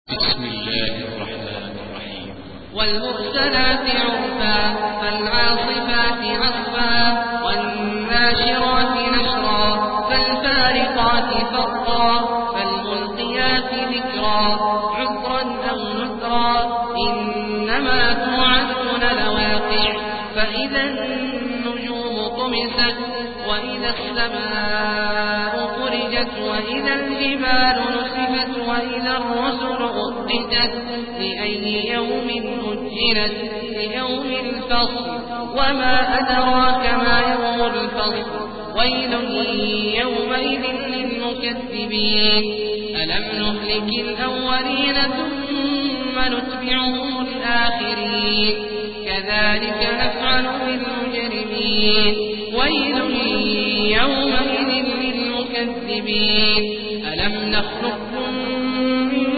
بسم الله الرحمن الرحيم. والمرسلات عرفا فالعاصفات عصفا والناشرات نشرا فالفارقات فرقا فالملقيات ذكرا عذرا أو نذرا إنما توعدون لواقع فإذا النجوم طمست وإذا السماء فرجت وإذا الجبال نسفت وإذا الرسل أقتت لأي يوم أجلت ليوم الفصل وما أدراك ما يوم الفصل ويل يومئذ للمكذبين ألم نهلك الأولين ثم نتبعهم الآخرين كذلك نفعل بالمجرمين ويل يومئذ للمكذبين ألم نخلقكم من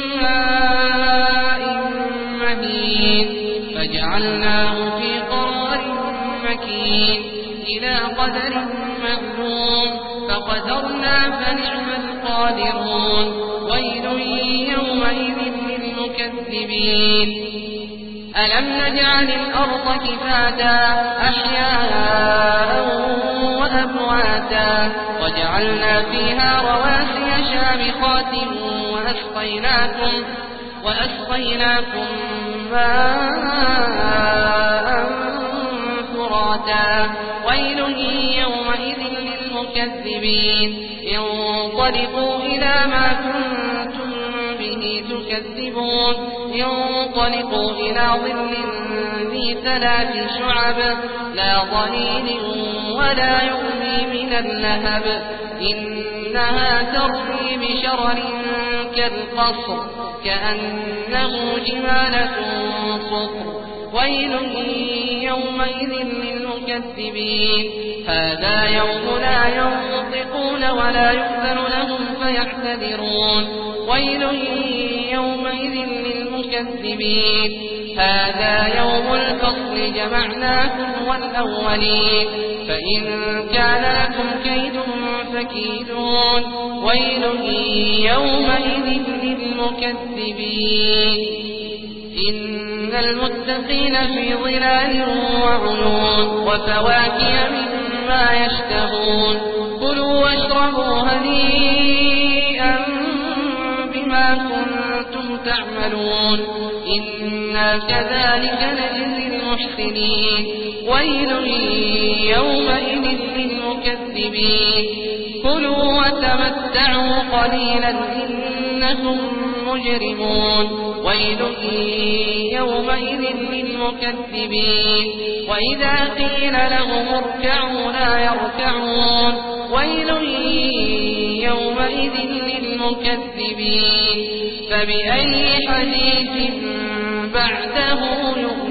ماء مهين فجعلناه في قرار مكين إلى قدر معلوم فقدرنا فنعم القادرون ويل يومئذ للمكذبين ألم نجعل الأرض كفاتا أحياء وأمواتا وجعلنا فيها رواسي شامخات وأسقيناكم ماء فراتا ويل يومئذ للمكذبين انطلقوا إلى ما كنتم به تكذبون انطلقوا إلى ظل ذي 3 شعب لا ظليل ولا يغني من اللهب إنها ترمي بشرر كالقصر كأنه جمالة صفر ويل يومئذ للمكذبين هذا يوم لا ينطقون ولا يؤذن لهم فيعتذرون ويل يومئذ للمكذبين هذا يوم الفصل جمعناكم والأولين فإن كان لكم كيد فكيدون ويل يومئذ للمكذبين إن المتقين في ظلال وعيون وفواكه مما يشتهون كلوا واشربوا هنيئا بما كنتم تعملون إنا كذلك نجزي المحسنين ويل يومئذ للمكذبين كلوا وتمتعوا قليلا إنكم مجرمون ويل يومئذ للمكذبين وإذا قيل لهم اركعوا لا يركعون ويل يومئذ للمكذبين فبأي حديث بعده يؤمنون